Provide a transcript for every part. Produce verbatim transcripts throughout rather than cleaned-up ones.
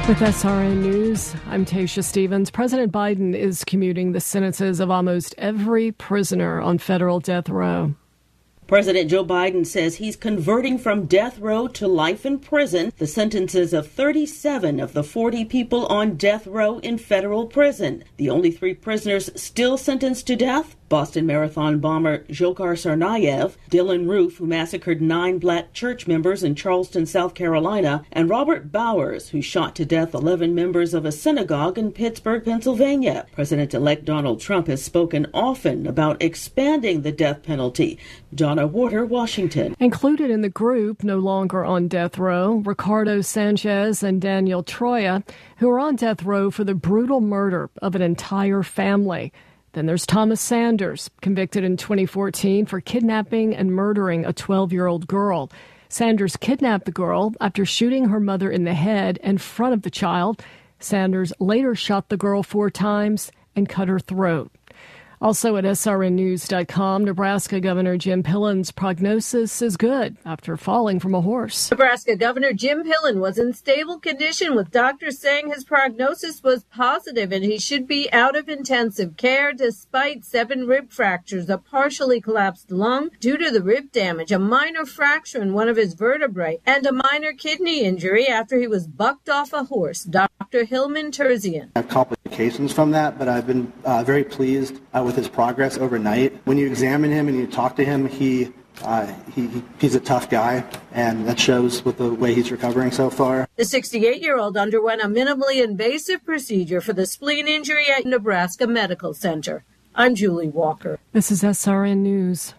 With S R N News, I'm Tasha Stevens. President Biden is commuting the sentences of almost every prisoner on federal death row. President Joe Biden says he's converting from death row to life in prison the sentences of thirty-seven of the forty people on death row in federal prison. The only three prisoners still sentenced to death: Boston Marathon bomber Dzhokhar Tsarnaev, Dylann Roof, who massacred nine black church members in Charleston, South Carolina, and Robert Bowers, who shot to death eleven members of a synagogue in Pittsburgh, Pennsylvania. President-elect Donald Trump has spoken often about expanding the death penalty. Donna Warder, Washington. Included in the group no longer on death row, Ricardo Sanchez and Daniel Troya, who are on death row for the brutal murder of an entire family. Then there's Thomas Sanders, convicted in twenty fourteen for kidnapping and murdering a twelve-year-old girl. Sanders kidnapped the girl after shooting her mother in the head in front of the child. Sanders later shot the girl four times and cut her throat. Also at S R N news dot com, Nebraska Governor Jim Pillen's prognosis is good after falling from a horse. Nebraska Governor Jim Pillen was in stable condition, with doctors saying his prognosis was positive and he should be out of intensive care despite seven rib fractures, a partially collapsed lung due to the rib damage, a minor fracture in one of his vertebrae, and a minor kidney injury after he was bucked off a horse. Doctor Hillman Terzian. I have complications from that, but I've been uh, very pleased uh, with his progress overnight. When you examine him and you talk to him, he, uh, he he's a tough guy, and that shows with the way he's recovering so far. The sixty-eight-year-old underwent a minimally invasive procedure for the spleen injury at Nebraska Medical Center. I'm Julie Walker. This is S R N News.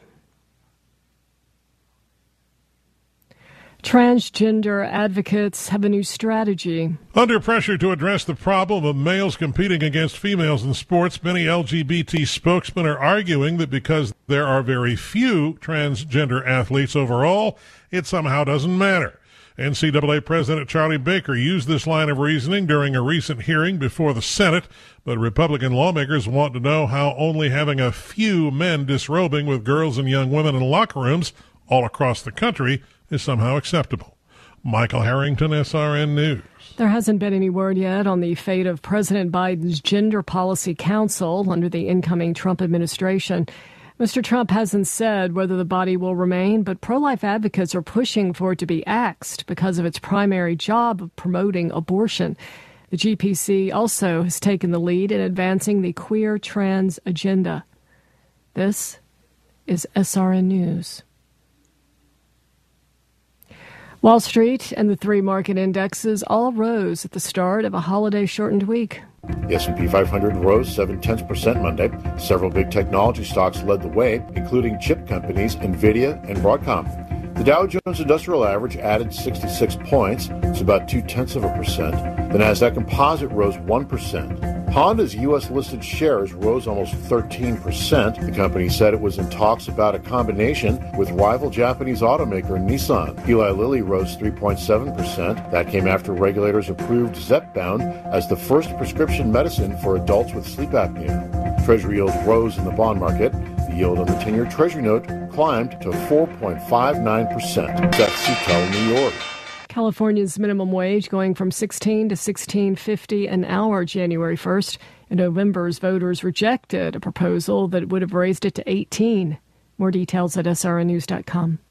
Transgender advocates have a new strategy. Under pressure to address the problem of males competing against females in sports, many L G B T spokesmen are arguing that because there are very few transgender athletes overall, it somehow doesn't matter. N C double A President Charlie Baker used this line of reasoning during a recent hearing before the Senate, but Republican lawmakers want to know how only having a few men disrobing with girls and young women in locker rooms all across the country is somehow acceptable. Michael Harrington, S R N News. There hasn't been any word yet on the fate of President Biden's Gender Policy Council under the incoming Trump administration. Mister Trump hasn't said whether the body will remain, but pro-life advocates are pushing for it to be axed because of its primary job of promoting abortion. The G P C also has taken the lead in advancing the queer trans agenda. This is S R N News. Wall Street and the three market indexes all rose at the start of a holiday-shortened week. The S and P five hundred rose seven tenths percent Monday. Several big technology stocks led the way, including chip companies NVIDIA and Broadcom. The Dow Jones Industrial Average added sixty-six points. It's about two-tenths of a percent. The Nasdaq Composite rose one percent. Honda's U S-listed shares rose almost thirteen percent. The company said it was in talks about a combination with rival Japanese automaker Nissan. Eli Lilly rose three point seven percent. That came after regulators approved Zepbound as the first prescription medicine for adults with sleep apnea. Treasury yields rose in the bond market. The yield on the ten-year Treasury note climbed to four point five nine percent. That's C T E L New York. California's minimum wage going from sixteen to sixteen fifty an hour January first. In November's voters rejected a proposal that would have raised it to eighteen. More details at S R N news dot com.